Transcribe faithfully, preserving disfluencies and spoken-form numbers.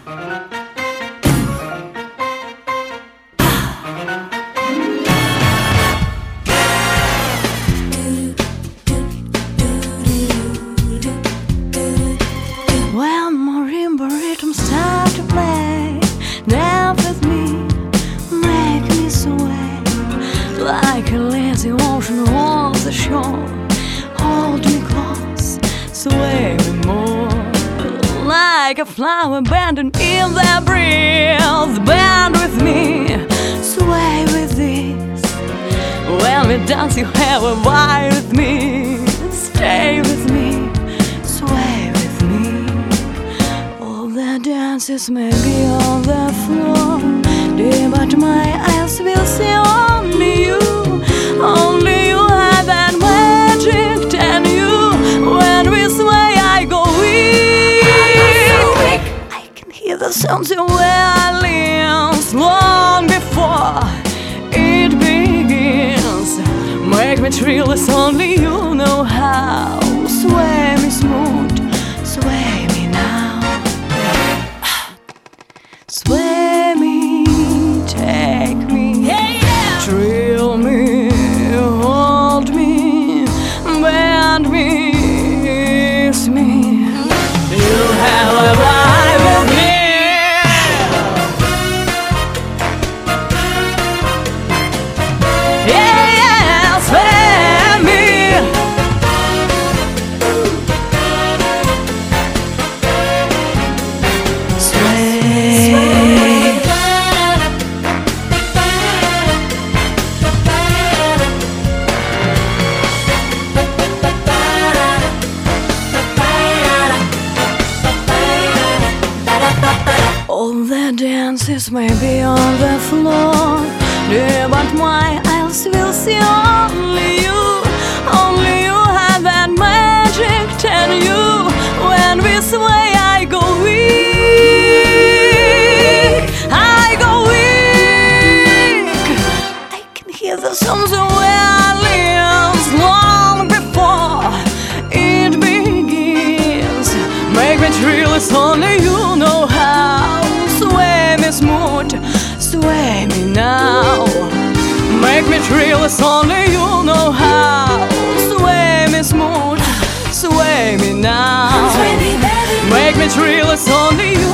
When marimba rhythms start to play, dance with me, make me sway like a lazy ocean on the shore. Hold me close, sway me more, like a flower bending in the breeze. Bend with me, sway with this. When we dance, you have a vibe with me. Stay with me, sway with me. All the dances may be on the floor, dear, but my eyes will see only you. Only you have that magic, and you. When we sway, I go weak. I can hear the sounds of violins long before it begins. Make me thrill, it's only you know how. Sway me smooth, sway me now. Sway me, take me, thrill me, hold me, bend me, kiss me. You have a vibe with me. Yeah, yeah, sway me. Sway. All the dances may be on the floor, dear, but my eyes will see only you. Only you have that magic, and you. When we sway, I go weak. I go weak. I can hear the sounds of violins long before it begins. Make me thrill, it's only you know how. Sway me smooth, sway me now. Make me thrill, it's only you know how. Sway me smooth, sway me now. Make me thrill, it's only you